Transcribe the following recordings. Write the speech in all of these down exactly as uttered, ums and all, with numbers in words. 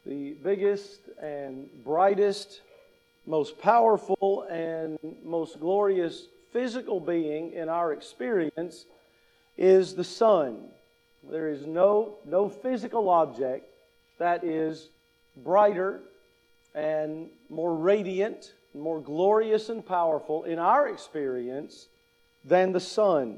The biggest and brightest, most powerful and most glorious physical being in our experience is the sun. There is no, no physical object that is brighter and more radiant, more glorious and powerful in our experience than the sun.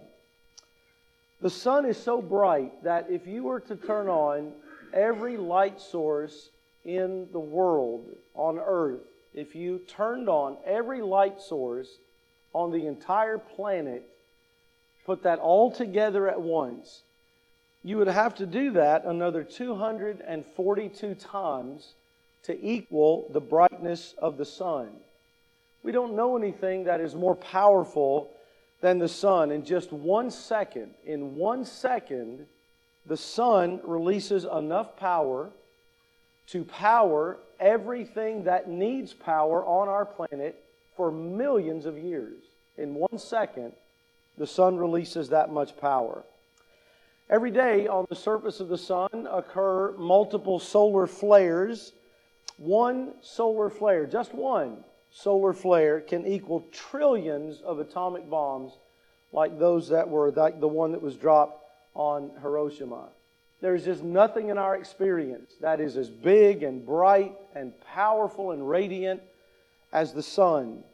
The sun is so bright that if you were to turn on every light source in the world, on earth, if you turned on every light source on the entire planet, put that all together at once, you would have to do that another two hundred forty-two times to equal the brightness of the sun. We don't know anything that is more powerful than the sun. In just one second, in one second, the sun releases enough power to power everything that needs power on our planet for millions of years. In one second, the sun releases that much power. Every day on the surface of the sun occur multiple solar flares. One solar flare, just one solar flare, can equal trillions of atomic bombs like those that were, like the one that was dropped on Hiroshima. There's just nothing in our experience that is as big and bright and powerful and radiant as the sun.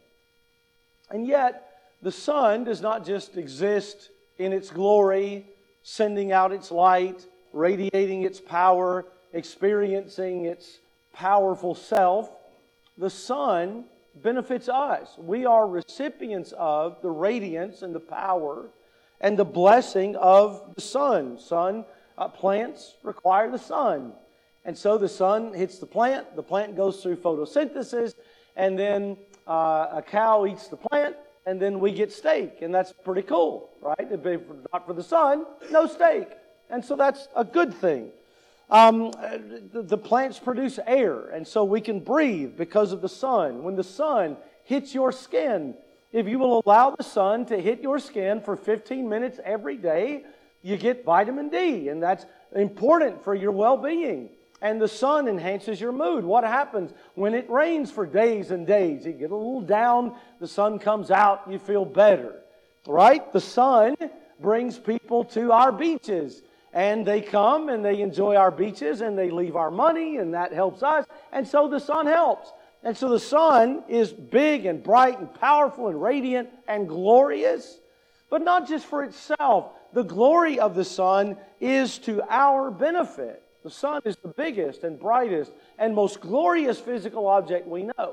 And yet, the sun does not just exist in its glory, sending out its light, radiating its power, experiencing its powerful self. The sun benefits us. We are recipients of the radiance and the power and the blessing of the sun. Sun uh, plants require the sun. And so the sun hits the plant, the plant goes through photosynthesis, and then uh, a cow eats the plant, and then we get steak. And that's pretty cool, right? If not for the sun, no steak. And so that's a good thing. Um, the, the plants produce air, and so we can breathe because of the sun. When the sun hits your skin, if you will allow the sun to hit your skin for fifteen minutes every day, you get vitamin D, and that's important for your well-being. And the sun enhances your mood. What happens when it rains for days and days? You get a little down, the sun comes out, you feel better, right? The sun brings people to our beaches. And they come and they enjoy our beaches and they leave our money, and that helps us. And so the sun helps. And so the sun is big and bright and powerful and radiant and glorious. But not just for itself. The glory of the sun is to our benefit. The sun is the biggest and brightest and most glorious physical object we know.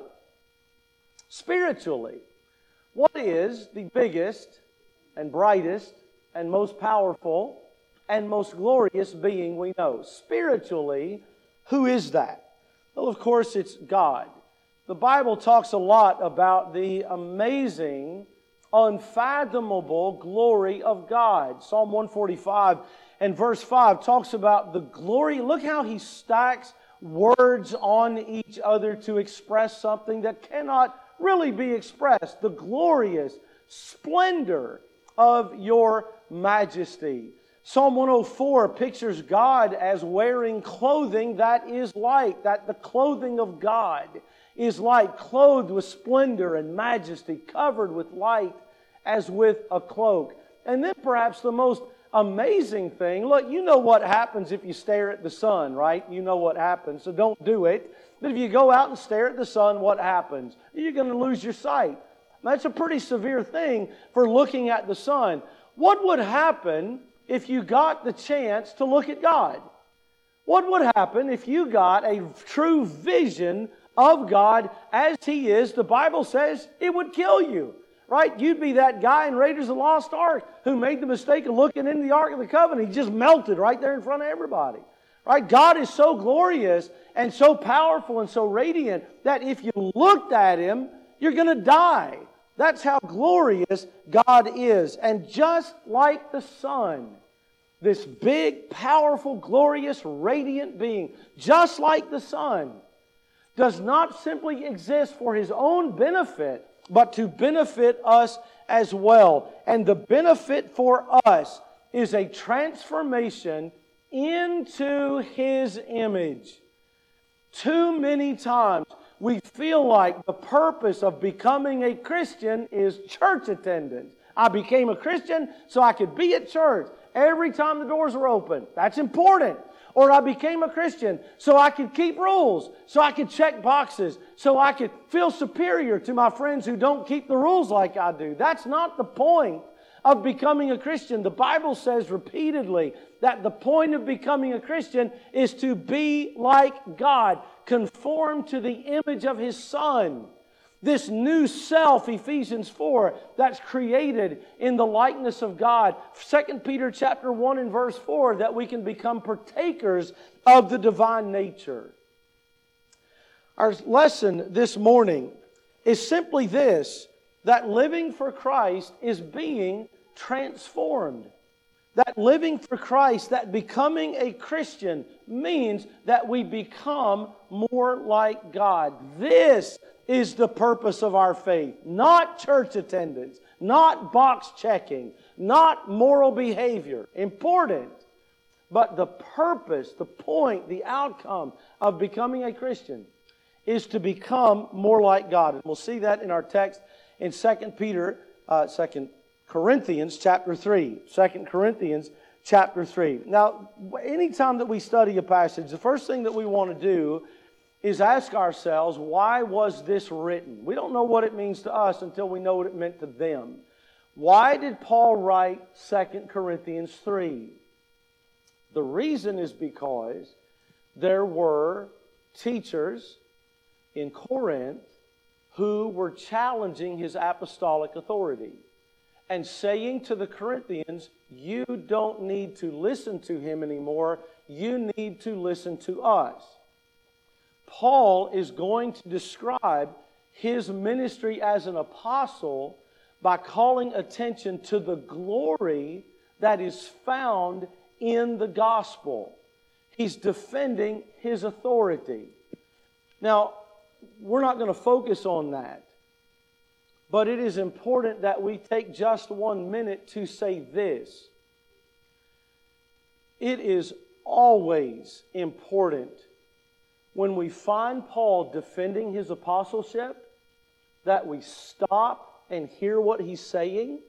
Spiritually, what is the biggest and brightest and most powerful and most glorious being we know? Spiritually, who is that? Well, of course, it's God. The Bible talks a lot about the amazing, unfathomable glory of God. Psalm one forty-five and verse five talks about the glory. Look how he stacks words on each other to express something that cannot really be expressed. The glorious splendor of your majesty. Psalm one oh four pictures God as wearing clothing that is light, that the clothing of God is light, clothed with splendor and majesty, covered with light as with a cloak. And then perhaps the most amazing thing, look, you know what happens if you stare at the sun, right? You know what happens, so don't do it. But if you go out and stare at the sun, what happens? You're going to lose your sight. That's a pretty severe thing for looking at the sun. What would happen if you got the chance to look at God? What would happen if you got a true vision of God as He is? The Bible says it would kill you, right? You'd be that guy in Raiders of the Lost Ark who made the mistake of looking into the Ark of the Covenant. He just melted right there in front of everybody, right? God is so glorious and so powerful and so radiant that if you looked at Him, you're going to die. That's how glorious God is. And just like the sun, this big, powerful, glorious, radiant being, just like the sun, does not simply exist for His own benefit, but to benefit us as well. And the benefit for us is a transformation into His image. Too many times we feel like the purpose of becoming a Christian is church attendance. I became a Christian so I could be at church every time the doors were open. That's important. Or I became a Christian so I could keep rules, so I could check boxes, so I could feel superior to my friends who don't keep the rules like I do. That's not the point of becoming a Christian. The Bible says repeatedly that the point of becoming a Christian is to be like God, conform to the image of His Son. This new self, Ephesians four, that's created in the likeness of God. Second Peter chapter one and verse four, that we can become partakers of the divine nature. Our lesson this morning is simply this, that living for Christ is being transformed. That living for Christ, that becoming a Christian, means that we become more like God. This is the purpose of our faith. Not church attendance, not box checking, not moral behavior. Important. But the purpose, the point, the outcome of becoming a Christian is to become more like God. And we'll see that in our text in Second Peter, uh, Second Corinthians chapter three. Second Corinthians chapter three. Now, anytime that we study a passage, the first thing that we want to do is ask ourselves, why was this written? We don't know what it means to us until we know what it meant to them. Why did Paul write Second Corinthians three? The reason is because there were teachers in Corinth who were challenging his apostolic authority and saying to the Corinthians, you don't need to listen to him anymore, you need to listen to us. Paul is going to describe his ministry as an apostle by calling attention to the glory that is found in the gospel. He's defending his authority. Now, we're not going to focus on that, but it is important that we take just one minute to say this. It is always important when we find Paul defending his apostleship that we stop and hear what he's saying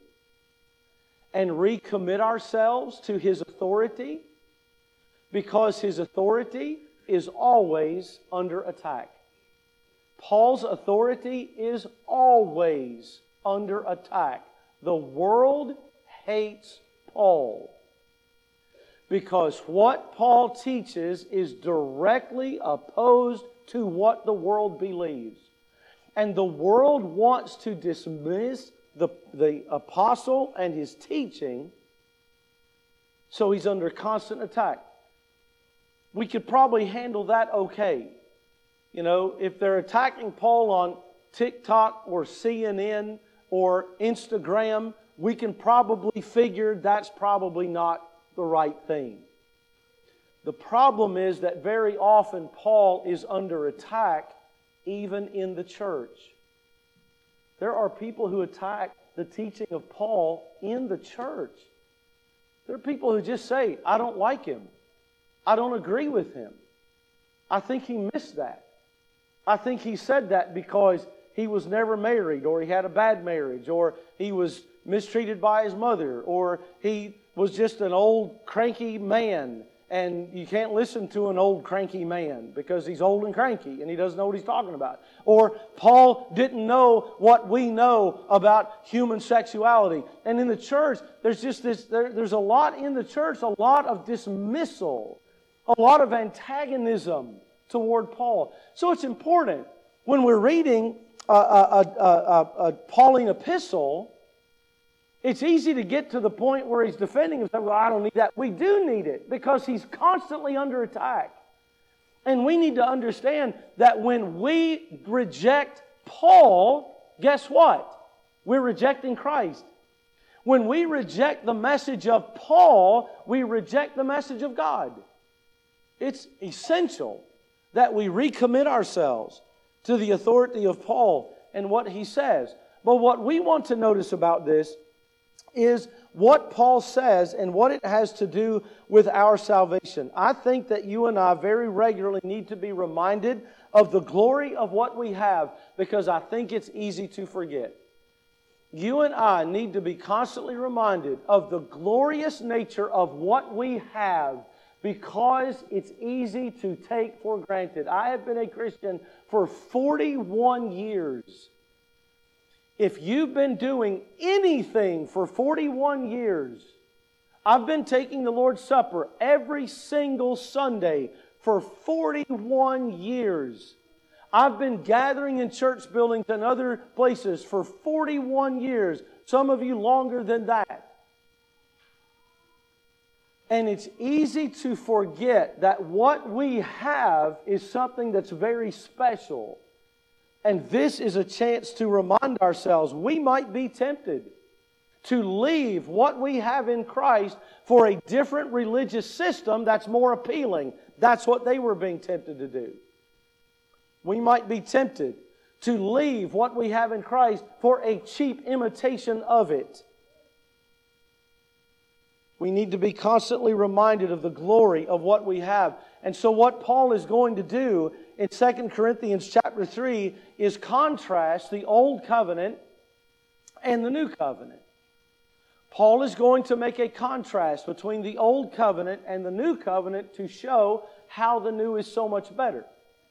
and recommit ourselves to his authority, because his authority is always under attack. Paul's authority is always under attack. The world hates Paul because what Paul teaches is directly opposed to what the world believes. And the world wants to dismiss the, the apostle and his teaching, so he's under constant attack. We could probably handle that okay. You know, if they're attacking Paul on TikTok or C N N or Instagram, we can probably figure that's probably not the right thing. The problem is that very often Paul is under attack even in the church. There are people who attack the teaching of Paul in the church. There are people who just say, I don't like him. I don't agree with him. I think he missed that. I think he said that because he was never married, or he had a bad marriage, or he was mistreated by his mother, or he was just an old cranky man. And you can't listen to an old cranky man because he's old and cranky and he doesn't know what he's talking about. Or Paul didn't know what we know about human sexuality. And in the church, there's just this, there, there's a lot in the church, a lot of dismissal, a lot of antagonism toward Paul. So it's important when we're reading a, a, a, a, a Pauline epistle, it's easy to get to the point where he's defending himself. Well, I don't need that. We do need it because he's constantly under attack. And we need to understand that when we reject Paul, guess what? We're rejecting Christ. When we reject the message of Paul, we reject the message of God. It's essential that we recommit ourselves to the authority of Paul and what he says. But what we want to notice about this is what Paul says and what it has to do with our salvation. I think that you and I very regularly need to be reminded of the glory of what we have, because I think it's easy to forget. You and I need to be constantly reminded of the glorious nature of what we have, because it's easy to take for granted. I have been a Christian for forty-one years. If you've been doing anything for forty-one years, I've been taking the Lord's Supper every single Sunday for forty-one years. I've been gathering in church buildings and other places for forty-one years. Some of you longer than that. And it's easy to forget that what we have is something that's very special. And this is a chance to remind ourselves we might be tempted to leave what we have in Christ for a different religious system that's more appealing. That's what they were being tempted to do. We might be tempted to leave what we have in Christ for a cheap imitation of it. We need to be constantly reminded of the glory of what we have. And so what Paul is going to do in Second Corinthians chapter three is contrast the Old Covenant and the New Covenant. Paul is going to make a contrast between the Old Covenant and the New Covenant to show how the new is so much better.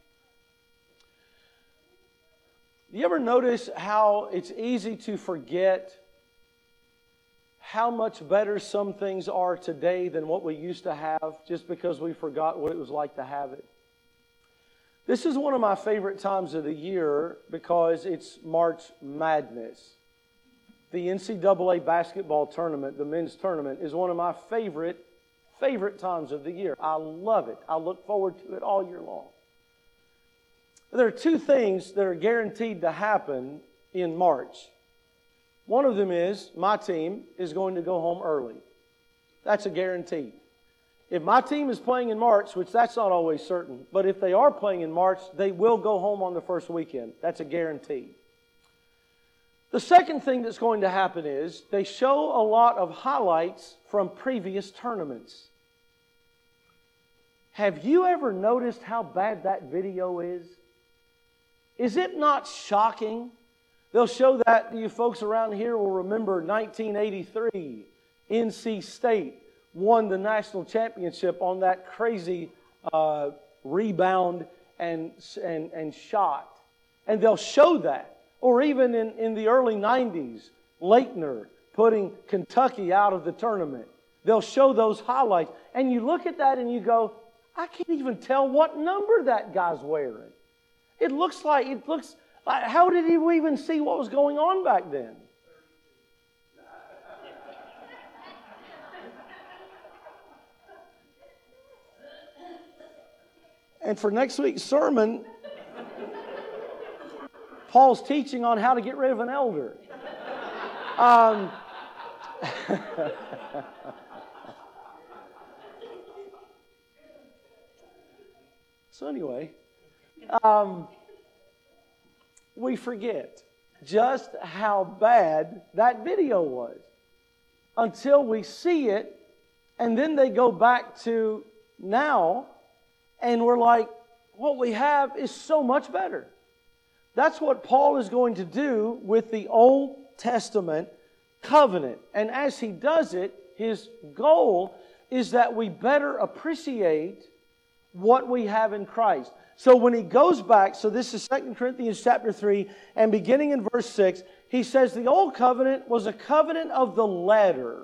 You ever notice how it's easy to forget how much better some things are today than what we used to have, just because we forgot what it was like to have it? This is one of my favorite times of the year because it's March Madness. The N C double A basketball tournament, the men's tournament, is one of my favorite, favorite times of the year. I love it. I look forward to it all year long. There are two things that are guaranteed to happen in March. One of them is my team is going to go home early. That's a guarantee. If my team is playing in March, which that's not always certain, but if they are playing in March, they will go home on the first weekend. That's a guarantee. The second thing that's going to happen is they show a lot of highlights from previous tournaments. Have you ever noticed how bad that video is? Is it not shocking? They'll show that. You folks around here will remember nineteen eighty-three. N C State won the national championship on that crazy uh, rebound and, and, and shot. And they'll show that. Or even in, in the early nineties, Leitner putting Kentucky out of the tournament. They'll show those highlights. And you look at that and you go, I can't even tell what number that guy's wearing. It looks like, it looks like, how did he even see what was going on back then? And for next week's sermon, Paul's teaching on how to get rid of an elder. Um, so anyway, um, we forget just how bad that video was until we see it, and then they go back to now, and we're like, what we have is so much better. That's what Paul is going to do with the Old Testament covenant. And as he does it, his goal is that we better appreciate what we have in Christ. So when he goes back, so this is Second Corinthians chapter three, and beginning in verse six, he says the Old Covenant was a covenant of the letter.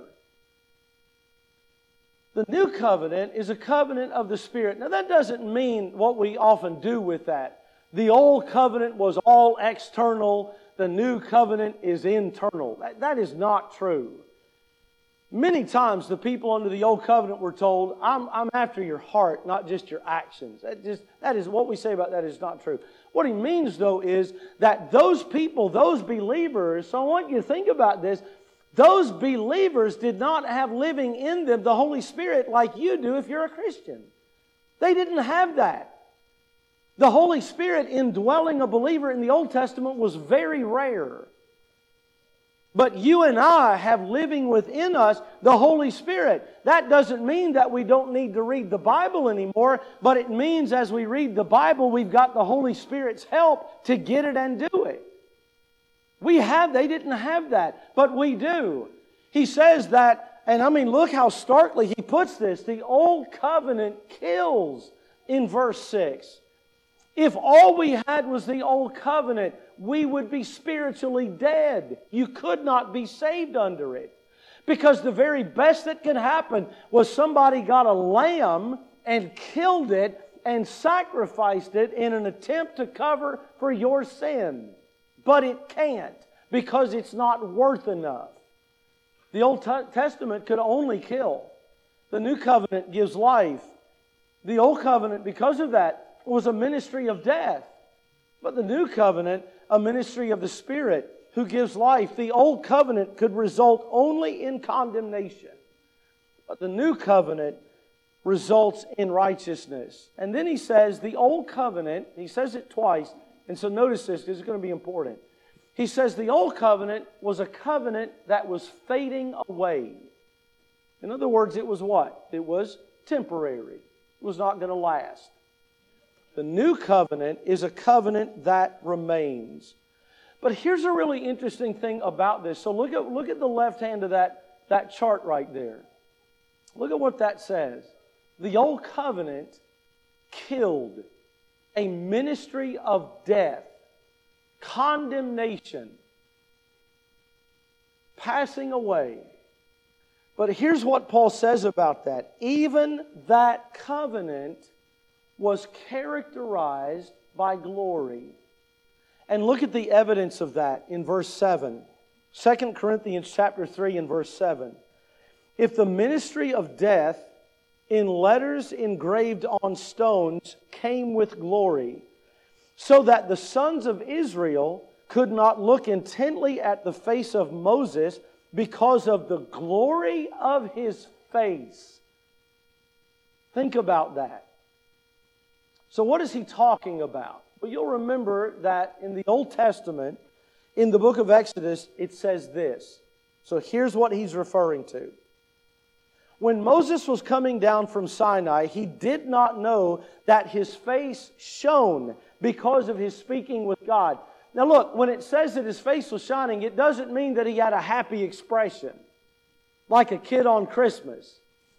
The New Covenant is a covenant of the Spirit. Now that doesn't mean what we often do with that. The Old Covenant was all external. The New Covenant is internal. That, that is not true. Many times the people under the Old Covenant were told, I'm, I'm after your heart, not just your actions. That, just, that is what we say about that is not true. What he means, though, is that those people, those believers, so I want you to think about this, those believers did not have living in them the Holy Spirit like you do if you're a Christian. They didn't have that. The Holy Spirit indwelling a believer in the Old Testament was very rare. But you and I have living within us the Holy Spirit. That doesn't mean that we don't need to read the Bible anymore, but it means as we read the Bible, we've got the Holy Spirit's help to get it and do it. We have, they didn't have that, but we do. He says that, and I mean, look how starkly he puts this. The old covenant kills in verse six. If all we had was the old covenant, we would be spiritually dead. You could not be saved under it. Because the very best that could happen was somebody got a lamb and killed it and sacrificed it in an attempt to cover for your sin. But it can't, because it's not worth enough. The Old Testament could only kill. The New Covenant gives life. The Old Covenant, because of that, was a ministry of death. But the New Covenant, a ministry of the Spirit who gives life. The Old Covenant could result only in condemnation. But the New Covenant results in righteousness. And then he says the Old Covenant, he says it twice, and so notice this because it's going to be important. He says the Old Covenant was a covenant that was fading away. In other words, it was what? It was temporary. It was not going to last. The New Covenant is a covenant that remains. But here's a really interesting thing about this. So look at, look at the left hand of that, that chart right there. Look at what that says. The Old Covenant killed a ministry of death, condemnation, passing away. But here's what Paul says about that. Even that covenant was characterized by glory. And look at the evidence of that in verse seven. Second Corinthians chapter three and verse seven. If the ministry of death in letters engraved on stones came with glory, so that the sons of Israel could not look intently at the face of Moses because of the glory of his face. Think about that. So what is he talking about? Well, you'll remember that in the Old Testament, in the book of Exodus, it says this. So here's what he's referring to. When Moses was coming down from Sinai, he did not know that his face shone because of his speaking with God. Now look, when it says that his face was shining, it doesn't mean that he had a happy expression, like a kid on Christmas.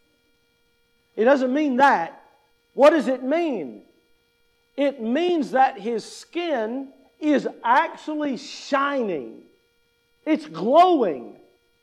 It doesn't mean that. What does it mean? It means that his skin is actually shining. It's glowing.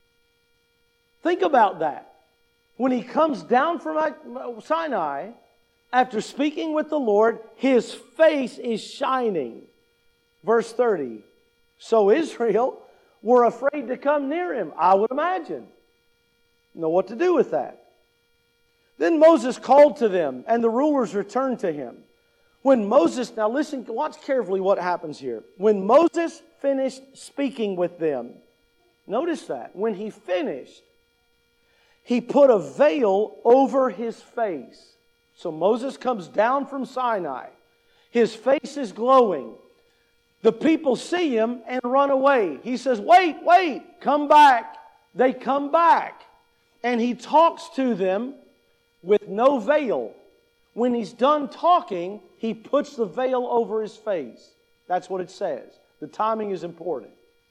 Think about that. When he comes down from Sinai, after speaking with the Lord, his face is shining. Verse thirty. So Israel were afraid to come near him, I would imagine. Know what to do with that. Then Moses called to them, and the rulers returned to him. When Moses, now listen, watch carefully what happens here. When Moses finished speaking with them, notice that, when he finished, he put a veil over his face. So Moses comes down from Sinai. His face is glowing. The people see him and run away. He says, wait, wait, come back. They come back. And he talks to them with no veil. When he's done talking, he puts the veil over his face. That's what it says. The timing is important.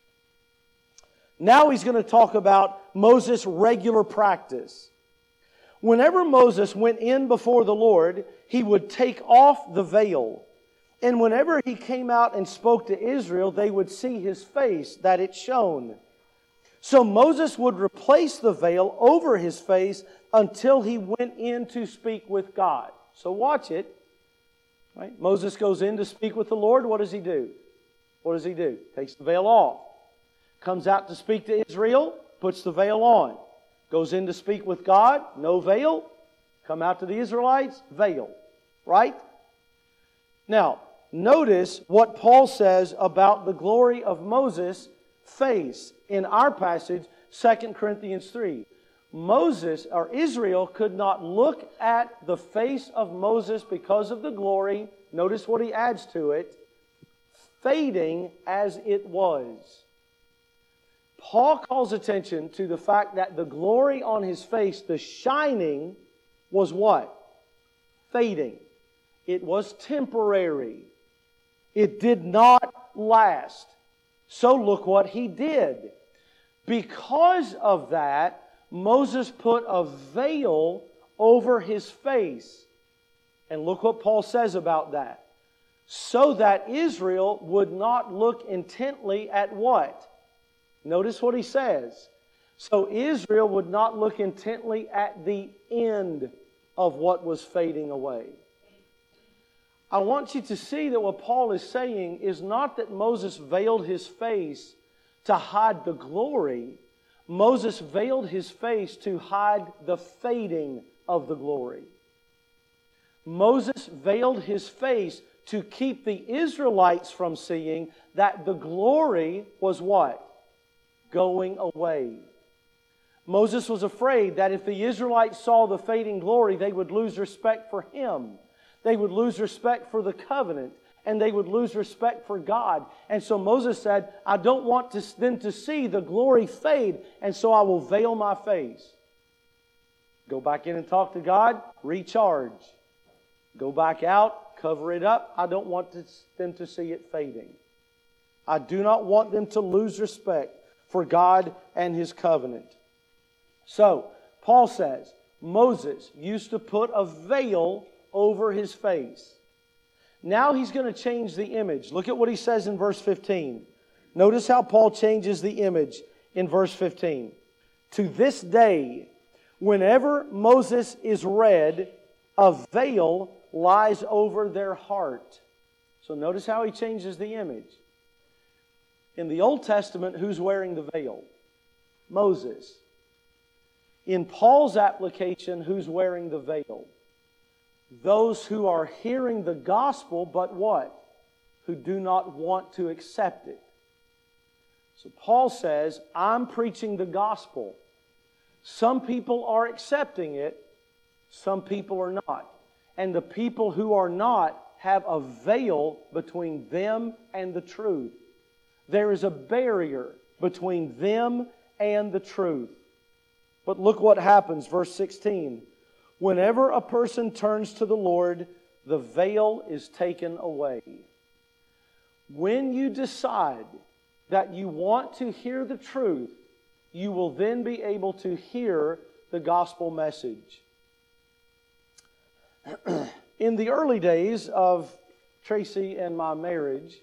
Now he's going to talk about Moses' regular practice. Whenever Moses went in before the Lord, he would take off the veil. And whenever he came out and spoke to Israel, they would see his face, that it shone. So Moses would replace the veil over his face until he went in to speak with God. So watch it. Right? Moses goes in to speak with the Lord. What does he do? What does he do? Takes the veil off. Comes out to speak to Israel. Puts the veil on. Goes in to speak with God. No veil. Come out to the Israelites. Veil. Right? Now, notice what Paul says about the glory of Moses' face in our passage, Second Corinthians three. Moses, or Israel, could not look at the face of Moses because of the glory. Notice what he adds to it. Fading as it was. Paul calls attention to the fact that the glory on his face, the shining, was what? Fading. It was temporary. It did not last. So look what he did. Because of that, Moses put a veil over his face. And look what Paul says about that. So that Israel would not look intently at what? Notice what he says. So Israel would not look intently at the end of what was fading away. I want you to see that what Paul is saying is not that Moses veiled his face to hide the glory. Moses veiled his face to hide the fading of the glory. Moses veiled his face to keep the Israelites from seeing that the glory was what? Going away. Moses was afraid that if the Israelites saw the fading glory, they would lose respect for him. They would lose respect for the covenant. And they would lose respect for God. And so Moses said, I don't want to, them to see the glory fade, and so I will veil my face. Go back in and talk to God, recharge. Go back out, cover it up. I don't want to, them to see it fading. I do not want them to lose respect for God and His covenant. So, Paul says, Moses used to put a veil over his face. Now he's going to change the image. Look at what he says in verse fifteen. Notice how Paul changes the image in verse fifteen. To this day, whenever Moses is read, a veil lies over their heart. So notice how he changes the image. In the Old Testament, who's wearing the veil? Moses. In Paul's application, who's wearing the veil? Those who are hearing the gospel, but what? Who do not want to accept it. So Paul says, I'm preaching the gospel. Some people are accepting it, some people are not. And the people who are not have a veil between them and the truth. There is a barrier between them and the truth. But look what happens, verse sixteen. Whenever a person turns to the Lord, the veil is taken away. When you decide that you want to hear the truth, you will then be able to hear the gospel message. In the early days of Tracy and my marriage,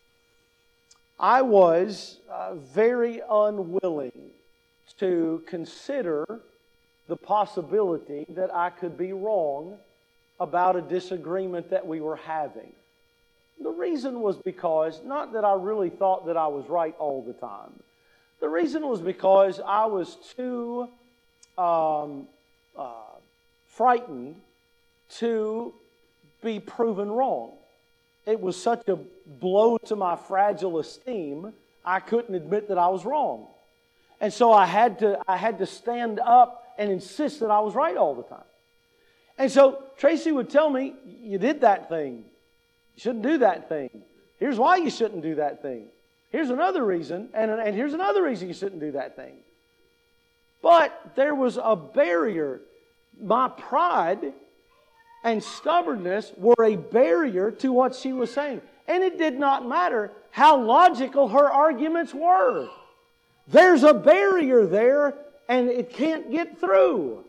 I was uh, very unwilling to consider the possibility that I could be wrong about a disagreement that we were having. The reason was because, not that I really thought that I was right all the time. The reason was because I was too um, uh, frightened to be proven wrong. It was such a blow to my fragile esteem, I couldn't admit that I was wrong. And so I had to, I had to stand up and insist that I was right all the time. And so Tracy would tell me, you did that thing. You shouldn't do that thing. Here's why you shouldn't do that thing. Here's another reason, and, and here's another reason you shouldn't do that thing. But there was a barrier. My pride and stubbornness were a barrier to what she was saying. And it did not matter how logical her arguments were. There's a barrier there, and it can't get through.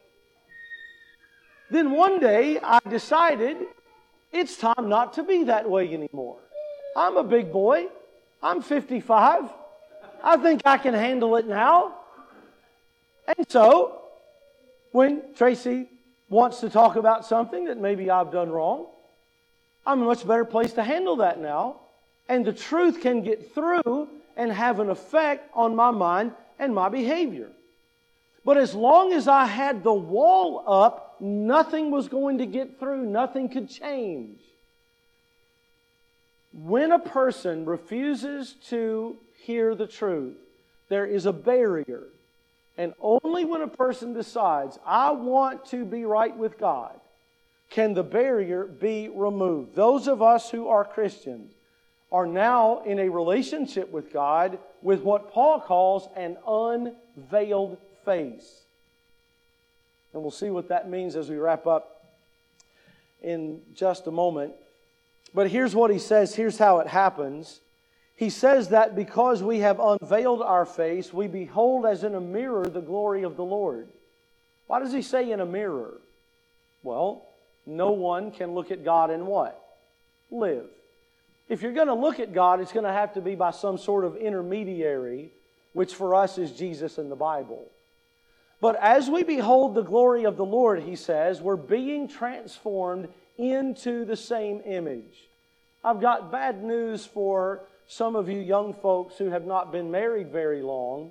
Then one day I decided it's time not to be that way anymore. I'm a big boy. I'm fifty-five. I think I can handle it now. And so, when Tracy wants to talk about something that maybe I've done wrong, I'm in a much better place to handle that now. And the truth can get through and have an effect on my mind and my behavior. But as long as I had the wall up, nothing was going to get through. Nothing could change. When a person refuses to hear the truth, there is a barrier. And only when a person decides, I want to be right with God, can the barrier be removed. Those of us who are Christians are now in a relationship with God with what Paul calls an unveiled face. And we'll see what that means as we wrap up in just a moment. But here's what he says. Here's how it happens. He says that because we have unveiled our face, we behold as in a mirror the glory of the Lord. Why does he say in a mirror? Well, no one can look at God and what? Live. If you're going to look at God, it's going to have to be by some sort of intermediary, which for us is Jesus and the Bible. But as we behold the glory of the Lord, he says, we're being transformed into the same image. I've got bad news for some of you young folks who have not been married very long.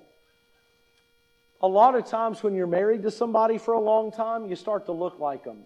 A lot of times when you're married to somebody for a long time, you start to look like them.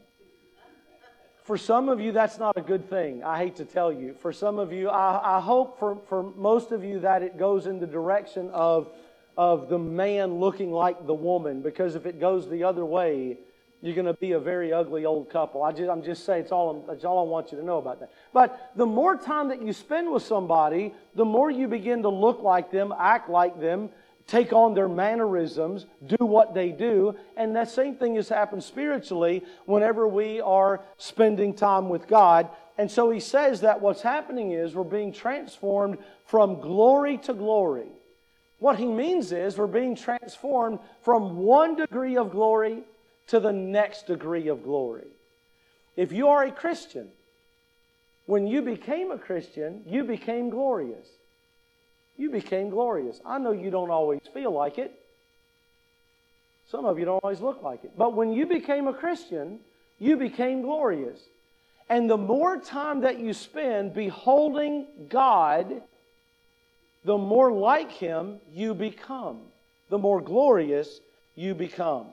For some of you, that's not a good thing, I hate to tell you. For some of you, I, I hope for, for most of you that it goes in the direction of, of the man looking like the woman. Because if it goes the other way, you're going to be a very ugly old couple. I just, I'm just saying, it's all, that's all I want you to know about that. But the more time that you spend with somebody, the more you begin to look like them, act like them, take on their mannerisms, do what they do. And that same thing has happened spiritually whenever we are spending time with God. And so he says that what's happening is we're being transformed from glory to glory. What he means is we're being transformed from one degree of glory to the next degree of glory. If you are a Christian, when you became a Christian, you became glorious. You became glorious. I know you don't always feel like it. Some of you don't always look like it. But when you became a Christian, you became glorious. And the more time that you spend beholding God, the more like Him you become. The more glorious you become.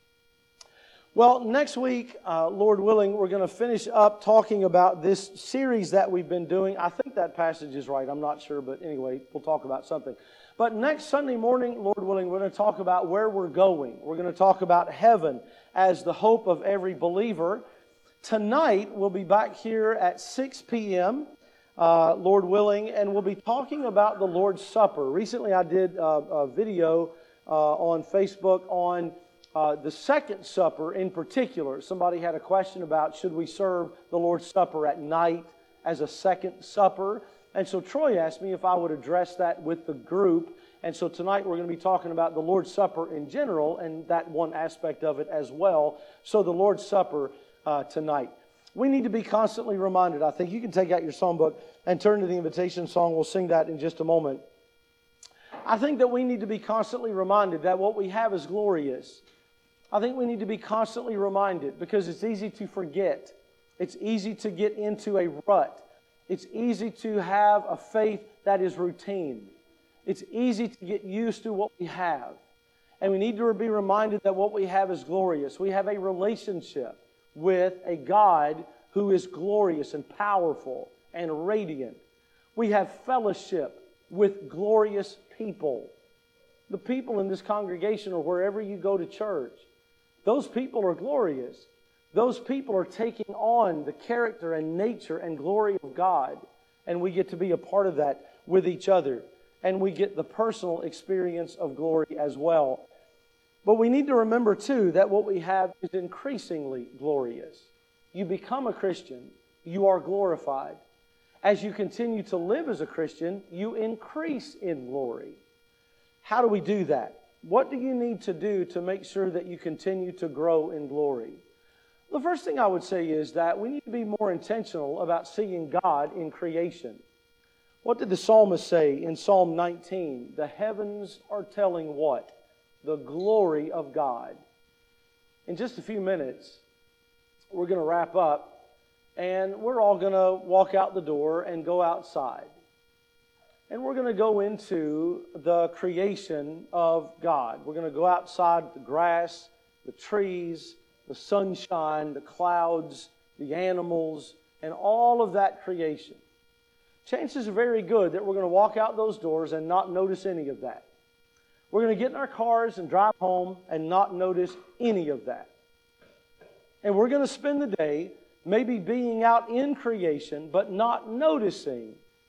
Well, next week, uh, Lord willing, we're going to finish up talking about this series that we've been doing. I think that passage is right. I'm not sure, but anyway, we'll talk about something. But next Sunday morning, Lord willing, we're going to talk about where we're going. We're going to talk about heaven as the hope of every believer. Tonight, we'll be back here at six p.m., uh, Lord willing, and we'll be talking about the Lord's Supper. Recently, I did a, a video uh, on Facebook on Uh, the Second Supper in particular. Somebody had a question about should we serve the Lord's Supper at night as a second supper. And so Troy asked me if I would address that with the group. And so tonight we're going to be talking about the Lord's Supper in general and that one aspect of it as well. So the Lord's Supper uh, tonight. We need to be constantly reminded. I think you can take out your songbook and turn to the invitation song. We'll sing that in just a moment. I think that we need to be constantly reminded that what we have is glorious. I think we need to be constantly reminded because it's easy to forget. It's easy to get into a rut. It's easy to have a faith that is routine. It's easy to get used to what we have. And we need to be reminded that what we have is glorious. We have a relationship with a God who is glorious and powerful and radiant. We have fellowship with glorious people. The people in this congregation or wherever you go to church, those people are glorious. Those people are taking on the character and nature and glory of God. And we get to be a part of that with each other. And we get the personal experience of glory as well. But we need to remember too that what we have is increasingly glorious. You become a Christian, you are glorified. As you continue to live as a Christian, you increase in glory. How do we do that? What do you need to do to make sure that you continue to grow in glory? The first thing I would say is that we need to be more intentional about seeing God in creation. What did the psalmist say in Psalm nineteen? The heavens are telling what? The glory of God. In just a few minutes, we're going to wrap up, and we're all going to walk out the door and go outside. And we're going to go into the creation of God. We're going to go outside the grass, the trees, the sunshine, the clouds, the animals, and all of that creation. Chances are very good that we're going to walk out those doors and not notice any of that. We're going to get in our cars and drive home and not notice any of that. And we're going to spend the day maybe being out in creation, but not noticing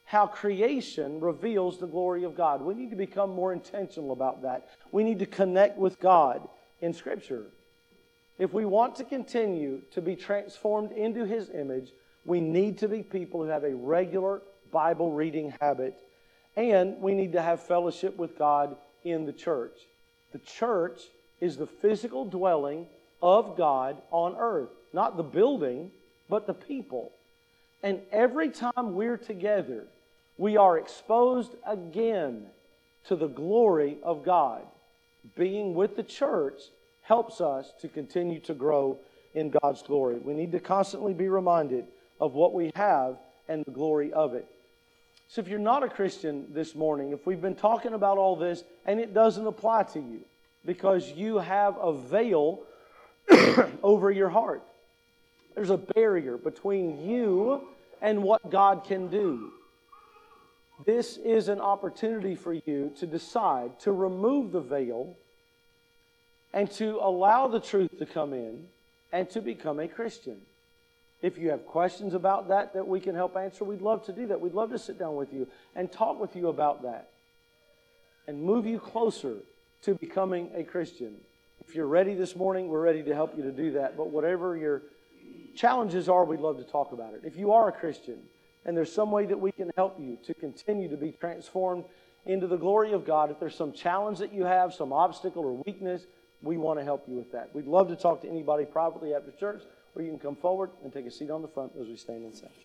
how creation reveals the glory of God. We need to become more intentional about that. We need to connect with God in Scripture. If we want to continue to be transformed into His image, we need to be people who have a regular Bible reading habit, and we need to have fellowship with God in the church. The church is the physical dwelling of God on earth. Not the building, but the people. And every time we're together, we are exposed again to the glory of God. Being with the church helps us to continue to grow in God's glory. We need to constantly be reminded of what we have and the glory of it. So if you're not a Christian this morning, if we've been talking about all this and it doesn't apply to you because you have a veil over your heart, there's a barrier between you and what God can do. This is an opportunity for you to decide to remove the veil and to allow the truth to come in and to become a Christian. If you have questions about that that we can help answer, we'd love to do that. We'd love to sit down with you and talk with you about that and move you closer to becoming a Christian. If you're ready this morning, we're ready to help you to do that. But whatever your challenges are, we'd love to talk about it. If you are a Christian and there's some way that we can help you to continue to be transformed into the glory of God, if there's some challenge that you have, some obstacle or weakness, we want to help you with that. We'd love to talk to anybody privately after church, or you can come forward and take a seat on the front as we stand and sing.